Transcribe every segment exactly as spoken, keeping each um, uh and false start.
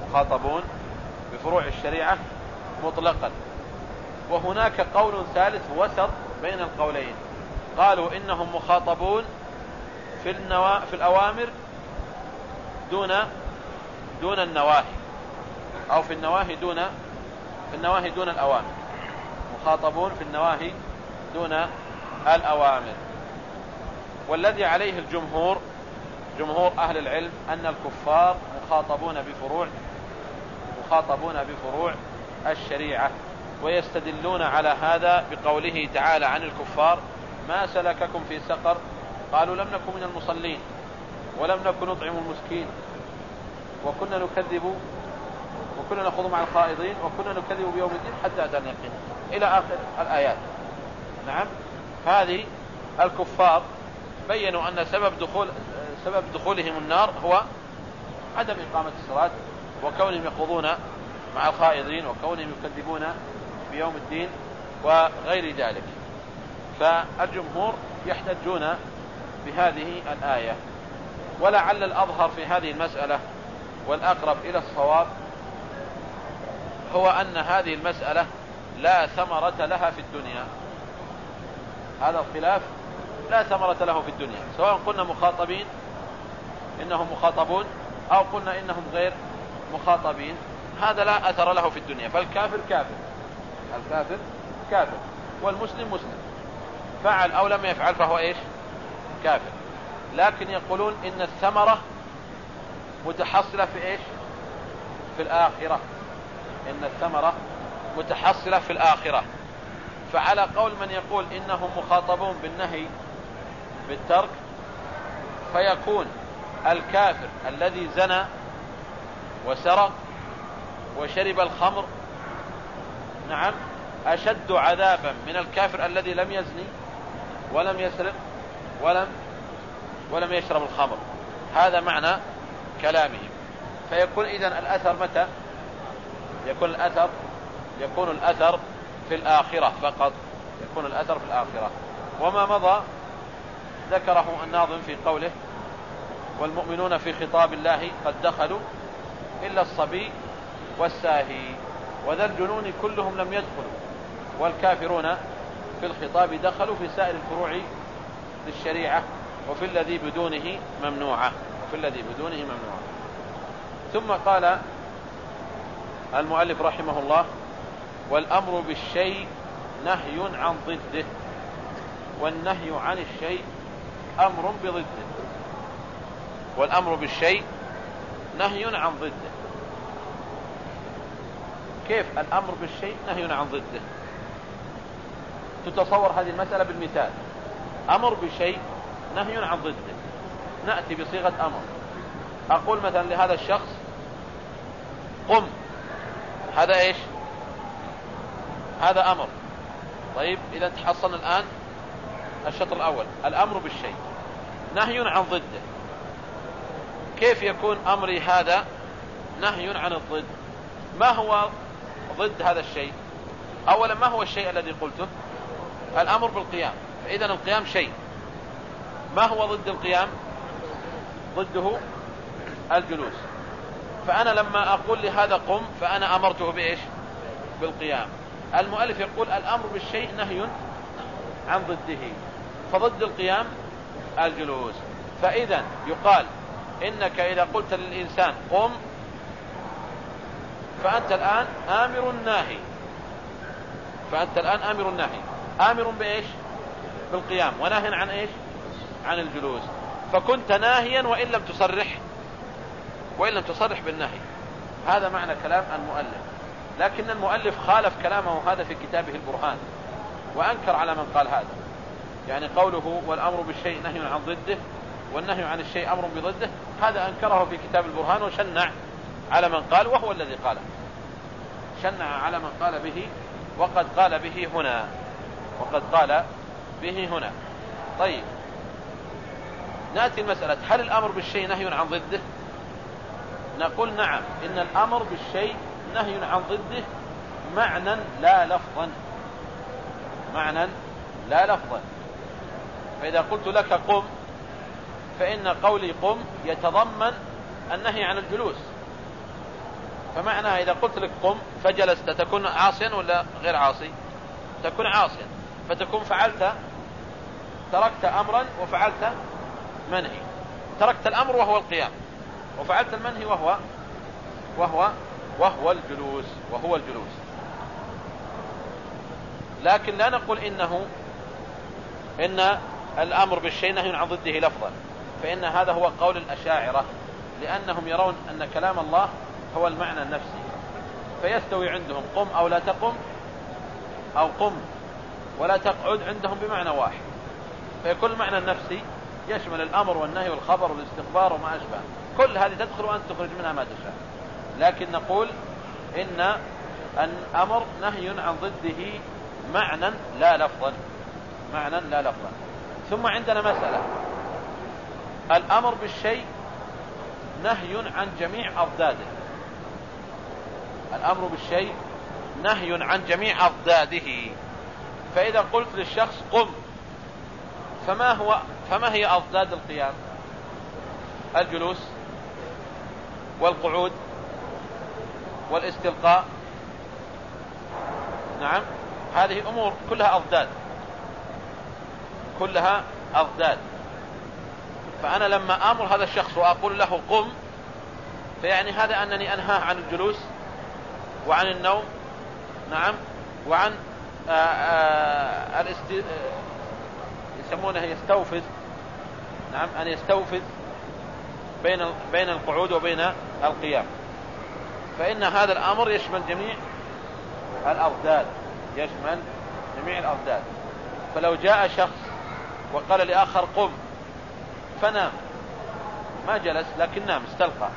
مخاطبون بفروع الشريعة مطلقا. وهناك قول ثالث وسط بين القولين، قالوا إنهم مخاطبون في, النوا... في الأوامر دون دون النواهي، أو في النواهي دون في النواهي دون الأوامر، مخاطبون في النواهي دون الأوامر. والذي عليه الجمهور جمهور أهل العلم أن الكفار مخاطبون بفروع مخاطبون بفروع الشريعة، ويستدلون على هذا بقوله تعالى عن الكفار: ما سلككم في سقر؟ قالوا لم نكن من المصلين ولم نكن نطعم المسكين وكنا نكذب وكنا نخوض مع الخائضين وكنا نكذب بيوم الدين حتى أتانا اليقين، إلى آخر الآيات. نعم، هذه الكفار بينوا أن سبب دخول سبب دخولهم النار هو عدم إقامة الصلاة، وكونهم يخوضون مع الخائضين، وكونهم يكذبون بيوم الدين وغير ذلك. فالجمهور يحتجون بهذه الآية. ولعل الأظهر في هذه المسألة والأقرب إلى الصواب هو أن هذه المسألة لا ثمرة لها في الدنيا. هذا الخلاف لا ثمرة له في الدنيا، سواء قلنا مخاطبين إنهم مخاطبون أو قلنا إنهم غير مخاطبين، هذا لا أثر له في الدنيا. فالكافر كافر الكافر كافر والمسلم مسلم، فعل أو لم يفعل فهو إيش؟ كافر. لكن يقولون إن الثمرة متحصلة في إيش؟ في الآخرة. إن الثمرة متحصلة في الآخرة. فعلى قول من يقول إنهم مخاطبون بالنهي بالترك، فيكون الكافر الذي زنى وسرق وشرب الخمر نعم أشد عذابا من الكافر الذي لم يزني ولم يسرق ولم ولم يشرب الخمر. هذا معنى كلامهم. فيكون إذن الأثر متى يكون الأثر؟ يكون الأثر في الآخرة فقط، يكون الأثر في الآخرة. وما مضى ذكره الناظم في قوله: والمؤمنون في خطاب الله قد دخلوا إلا الصبي والساهي وذا الجنون كلهم لم يدخلوا، والكافرون في الخطاب دخلوا في سائر الفروع للشريعة وفي الذي بدونه ممنوعة وفي الذي بدونه ممنوعة. ثم قال المؤلف رحمه الله: والأمر بالشيء نهي عن ضده، والنهي عن الشيء أمر بضده. والأمر بالشيء نهي عن ضده. كيف الأمر بالشيء نهي عن ضده؟ تتصور هذه المسألة بالمثال: أمر بشيء نهي عن ضده. نأتي بصيغة أمر، أقول مثلا لهذا الشخص: قم. هذا إيش؟ هذا أمر. طيب، إذا تحصلنا الآن الشطر الأول، الأمر بالشيء نهي عن ضده. كيف يكون أمري هذا نهي عن الضد؟ ما هو ضد هذا الشيء؟ أولا، ما هو الشيء الذي قلته؟ الأمر بالقيام. فإذا القيام شيء. ما هو ضد القيام؟ ضده الجلوس. فأنا لما أقول لهذا قم فأنا أمرته بإيش؟ بالقيام. المؤلف يقول الأمر بالشيء نهي عن ضده، فضد القيام الجلوس. فإذا يقال إنك إذا قلت للإنسان قم فأنت الآن آمر ناهي، فأنت الآن آمر ناهي، آمر بإيش؟ بالقيام، وناهي عن إيش؟ عن الجلوس. فكنت ناهيا وإن لم تصرح وإن لم تصرح بالنهي. هذا معنى كلام المؤلف. لكن المؤلف خالف كلامه هذا في كتابه البرهان، وأنكر على من قال هذا. يعني قوله والأمر بالشيء نهي عن ضده والنهي عن الشيء أمر بضده، هذا أنكره في كتاب البرهان وشنع على من قال، وهو الذي قاله، شنع على من قال به وقد قال به هنا وقد قال به هنا. طيب، نأتي المسألة: هل الأمر بالشيء نهي عن ضده؟ نقول نعم، إن الأمر بالشيء نهي عن ضده معنى لا لفظا، معنى لا لفظا. فإذا قلت لك قم فإن قولي قم يتضمن النهي عن الجلوس، فمعناها إذا قلت لك قم فجلست تكون عاصيا ولا غير عاصي؟ تكون عاصيا، فتكون فعلت تركت أمرا وفعلت منهي. تركت الأمر وهو القيام، وفعلت المنهي وهو وهو وهو الجلوس وهو الجلوس. لكن لا نقول إنه إن الأمر بالشيء نهي عن ضده لفظا، فإن هذا هو قول الأشاعرة، لأنهم يرون أن كلام الله هو المعنى النفسي، فيستوي عندهم قم أو لا تقم، أو قم ولا تقعد، عندهم بمعنى واحد، فيكون المعنى النفسي يشمل الأمر والنهي والخبر والاستخبار وما أشبه، كل هذه تدخل وأنت تخرج منها ما تشاء. لكن نقول إن الأمر نهي عن ضده معنى لا لفظا، معنى لا لفظا. ثم عندنا مسألة، الأمر بالشيء نهي عن جميع أضداده. الأمر بالشيء نهي عن جميع أضداده. فإذا قلت للشخص قم، فما هو فما هي أضداد القيام؟ الجلوس والقعود والاستلقاء. نعم، هذه أمور كلها أضداد، كلها أضداد. فأنا لما آمر هذا الشخص وأقول له قم، فيعني هذا أنني أنهاه عن الجلوس وعن النوم، نعم، وعن آآ آآ الاست... يسمونه يستوفز، نعم، أن يستوفز بين بين القعود وبين القيام. فإن هذا الأمر يشمل جميع الأضداد، يشمل جميع الأضداد. فلو جاء شخص وقال لآخر قم فنام، ما جلس لكن نام، استلقى،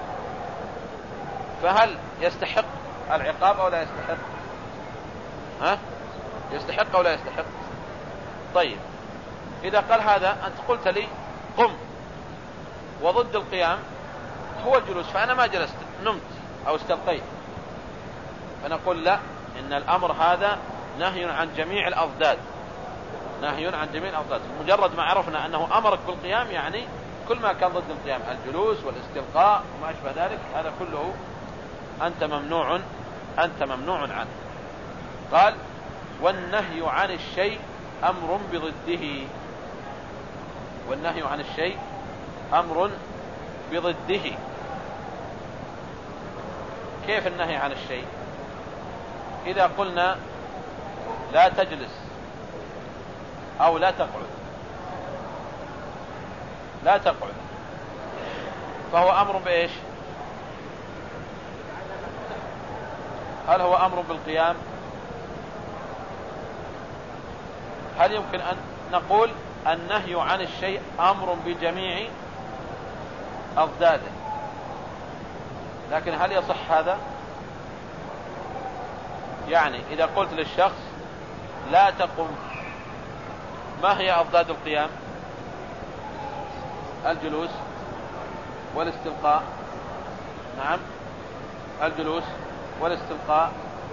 فهل يستحق العقاب أو لا يستحق؟ ها؟ يستحق أو لا يستحق؟ طيب، إذا قال هذا أنت قلت لي قم، وضد القيام هو الجلوس، فأنا ما جلست، نمت أو استلقيت، فنقول لا، إن الأمر هذا نهي عن جميع الأضداد، نهي عن جميع الأضداد. مجرد ما عرفنا أنه أمرك بالقيام يعني كل ما كان ضد القيام، الجلوس والاستلقاء وما أشبه ذلك، هذا كله أنت ممنوع أنت ممنوع عنه. قال والنهي عن الشيء أمر بضده. والنهي عن الشيء أمر بضده. كيف النهي عن الشيء؟ إذا قلنا لا تجلس أو لا تقعد، لا تقعد، فهو أمر بإيش؟ هل هو أمر بالقيام؟ هل يمكن أن نقول النهي عن الشيء أمر بجميع أضداده؟ لكن هل يصح هذا؟ يعني إذا قلت للشخص لا تقم، ما هي أضداد القيام؟ الجلوس والاستلقاء، نعم، الجلوس والاستلقاء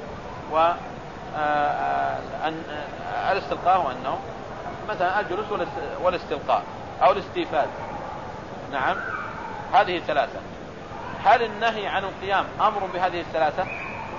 والاستلقاء هو النوم، مثلا الجلوس والاستلقاء أو الاستيفاد، نعم، هذه ثلاثة. هل النهي عن القيام أمر بهذه الثلاثة؟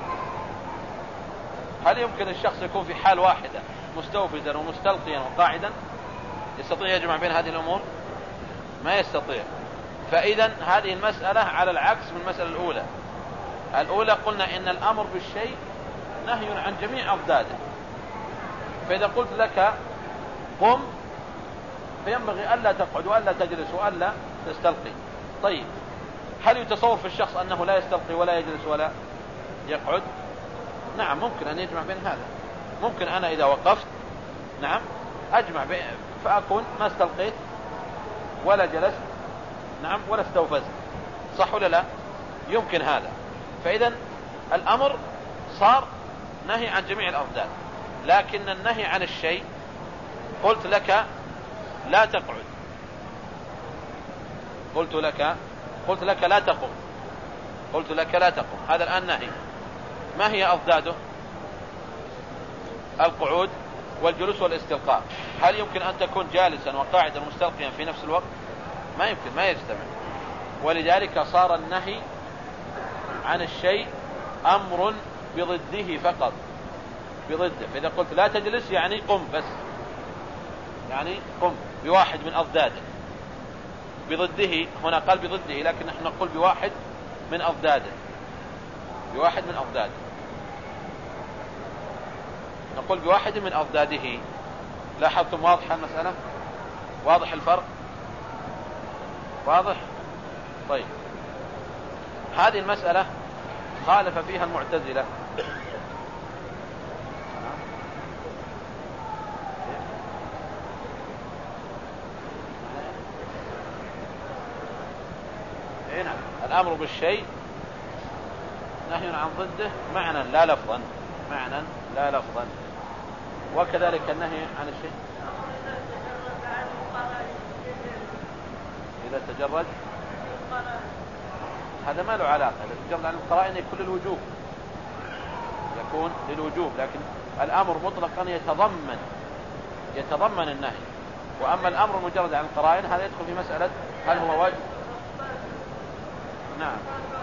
هل يمكن الشخص يكون في حال واحدة مستوفزا ومستلقيا وقاعدا يستطيع يجمع بين هذه الأمور؟ ما يستطيع. فإذا هذه المسألة على العكس من المسألة الأولى. الأولى قلنا إن الأمر بالشيء نهي عن جميع أضداده، فإذا قلت لك قم فينبغي ألا تقعد وألا تجلس وألا تستلقي. طيب، هل يتصور في الشخص أنه لا يستلقي ولا يجلس ولا يقعد؟ نعم، ممكن أن يجمع بين هذا. ممكن أنا إذا وقفت، نعم، أجمع بين فأكون ما استلقيت ولا جلست، نعم، ولا استوفزت، صح ولا لا؟ يمكن هذا. فإذا الأمر صار نهي عن جميع الأضداد، لكن النهي عن الشيء قلت لك لا تقعد، قلت لك قلت لك لا تقم، قلت لك لا تقم، هذا الآن نهي. ما هي أضداده؟ القعود والجلوس والاستلقاء. هل يمكن أن تكون جالسا وقاعدا مستلقيا في نفس الوقت؟ ما يمكن، ما يجتمع. ولذلك صار النهي عن الشيء أمر بضده فقط، بضده. فإذا قلت لا تجلس يعني قم بس، يعني قم بواحد من أضداده. بضده هنا قال بضده، لكن نحن نقول بواحد من أضداده، بواحد من أضداده، نقول بواحد من أضداده. لاحظتم واضحة المسألة؟ واضح الفرق؟ واضح؟ طيب، هذه المسألة خالف فيها المعتزلة. هنا الأمر بالشيء نهي عن ضده معنى لا لفظا، معنى لا لفظا. وكذلك النهي عن الشيء إذا تجرد، هذا ما له علاقة. إذا تجرد عن القرائن يكون للوجوب، يكون للوجوب، لكن الأمر مطلقا يتضمن يتضمن النهي. وأما الأمر مجرد عن القرائن هذا يدخل في مسألة هل هو واجب. نعم،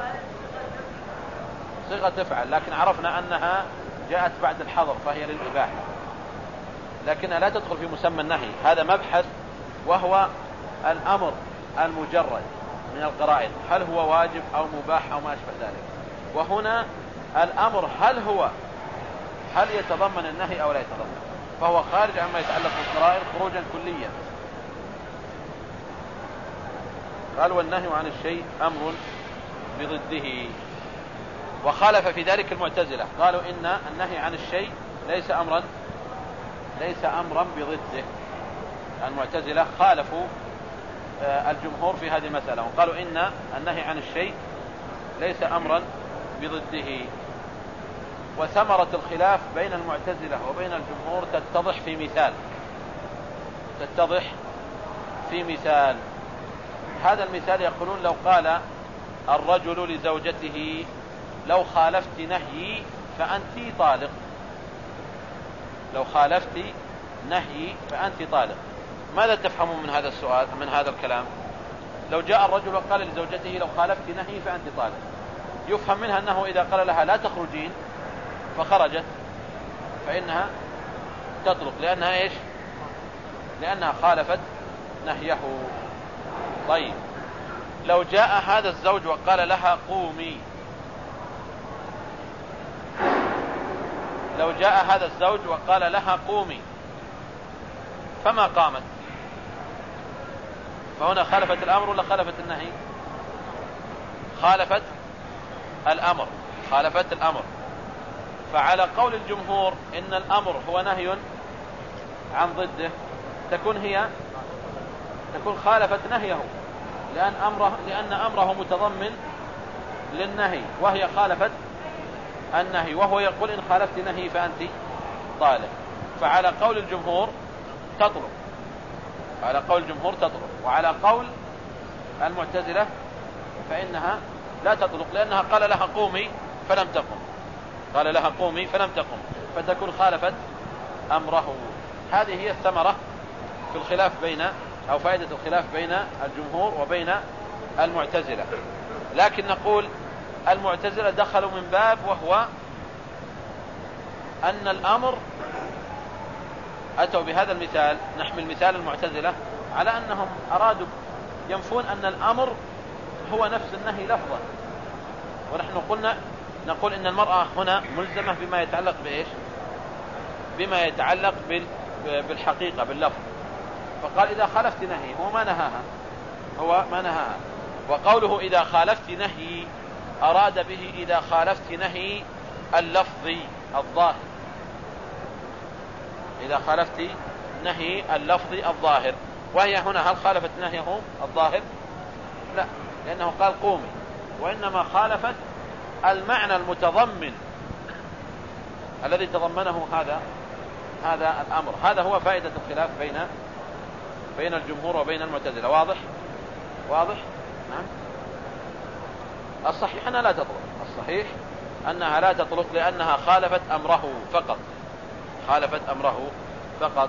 صيغة تفعل، لكن عرفنا أنها جاءت بعد الحظر فهي للإباحة، لكنها لا تدخل في مسمى النهي. هذا مبحث، وهو الأمر المجرد من القرائن، هل هو واجب أو مباح أو ما أشبه ذلك. وهنا الأمر هل هو هل يتضمن النهي أو لا يتضمن، فهو خارج عما يتعلق بالقرائن خروجا كليا. قال والنهي عن الشيء أمر بضده. وخالف في ذلك المعتزلة، قالوا إن النهي عن الشيء ليس أمرا ليس أمرا بضده. المعتزلة خالفوا الجمهور في هذه المسألة، وقالوا إن النهي عن الشيء ليس أمرا بضده. وثمرة الخلاف بين المعتزلة وبين الجمهور تتضح في مثال تتضح في مثال هذا المثال يقولون لو قال الرجل لزوجته لو خالفت نهيي فأنت طالق، لو خالفت نهيي فأنت طالق، ماذا تفهمون من هذا السؤال، من هذا الكلام؟ لو جاء الرجل وقال لزوجته لو خالفت نهيي فأنت طالق، يفهم منها أنه إذا قال لها لا تخرجين فخرجت فإنها تطلق، لأنها إيش؟ لأنها خالفت نهيه. طيب، لو جاء هذا الزوج وقال لها قومي، لو جاء هذا الزوج وقال لها قومي فما قامت، فهنا خالفت الأمر ولا خالفت النهي؟ خالفت الأمر، خالفت الأمر. فعلى قول الجمهور إن الأمر هو نهي عن ضده، تكون هي تكون خالفت نهيه، لأن أمره لأن أمره متضمن للنهي، وهي خالفت النهي، وهو يقول إن خالفت نهي فأنت طالق. فعلى قول الجمهور تطلق، على قول الجمهور تطلق، وعلى قول المعتزلة فإنها لا تطلق، لأنها قال لها قومي فلم تقم، قال لها قومي فلم تقم، فتكون خالفت أمره. هذه هي الثمرة في الخلاف بين أو فائدة الخلاف بين الجمهور وبين المعتزلة. لكن نقول المعتزلة دخلوا من باب، وهو أن الأمر أتوا بهذا المثال، نحمل مثال المعتزلة على أنهم أرادوا ينفون أن الأمر هو نفس النهي لفظا، ونحن قلنا نقول إن المرأة هنا ملزمة بما يتعلق بإيش؟ بما يتعلق بالحقيقة باللفظ. فقال إذا خالفت نهي، هو ما نهاها، هو ما نهاها. وقوله إذا خالفت نهي أراد به إذا خالفت نهي اللفظي الظاهر، إذا خالفت نهي اللفظي الظاهر. وهي هنا هل خالفت نهيه الظاهر؟ لا، لأنه قال قومي، وإنما خالفت المعنى المتضمن الذي تضمنه هذا هذا الأمر. هذا هو فائدة الخلاف بين بين الجمهور وبين المعتزلة. واضح؟ واضح؟ نعم. الصحيح أنها لا تطلق، الصحيح أنها لا تطلق لأنها خالفت أمره فقط، خالفت أمره فقط.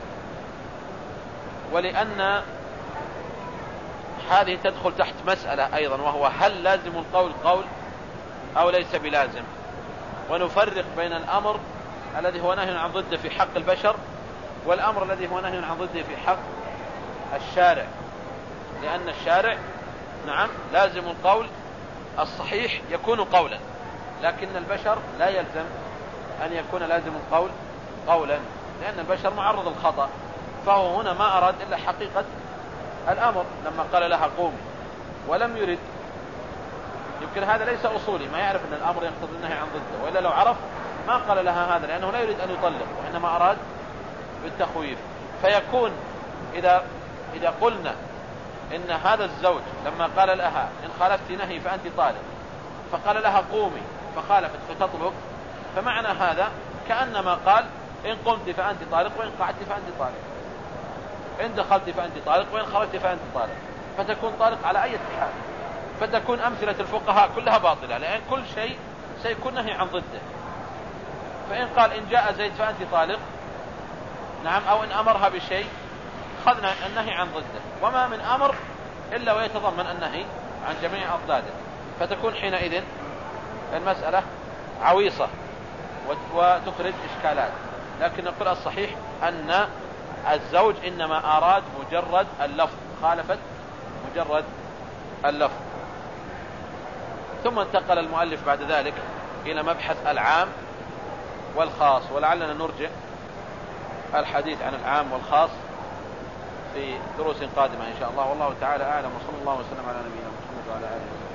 ولأن هذه تدخل تحت مسألة أيضا، وهو هل لازم القول قول أو ليس بلازم. ونفرق بين الأمر الذي هو نهي عن ضده في حق البشر والأمر الذي هو نهي عن ضده في حق الشارع، لأن الشارع نعم لازم القول الصحيح يكون قولا، لكن البشر لا يلزم أن يكون لازم القول قولا، لأن البشر معرض الخطأ. فهو هنا ما أراد إلا حقيقة الأمر لما قال لها قومي، ولم يرد، يمكن هذا ليس أصولي ما يعرف أن الأمر يقتضي النهي عن ضده، وإلا لو عرف ما قال لها هذا، لأنه لا يريد أن يطلق وإنما أراد بالتخويف. فيكون إذا إذا قلنا إن هذا الزوج لما قال لها إن خالفت نهي فأنت طالق، فقال لها قومي فخالفت فتطلق، فمعنى هذا كأنما قال إن قمت فأنت طالق وإن قعدت فأنت طالق، إن دخلت فأنت طالق وإن خرجت فأنت طالق، فتكون طالق على أي حال. فتكون أمثلة الفقهاء كلها باطلة، لأن كل شيء سيكون نهي عن ضده. فإن قال إن جاء زيد فأنت طالق نعم، أو إن أمرها بشيء خذنا النهي عن ضده، وما من أمر إلا ويتضمن النهي عن جميع أضداده، فتكون حينئذ المسألة عويصة وتخرج إشكالات. لكن نقول الصحيح أن الزوج إنما أراد مجرد اللفظ، خالفت مجرد اللفظ. ثم انتقل المؤلف بعد ذلك إلى مبحث العام والخاص، ولعلنا نرجع الحديث عن العام والخاص في دروس قادمة إن شاء الله. والله تعالى أعلم، وصلى الله وسلم على نبينا محمد وعلى آله وسلم.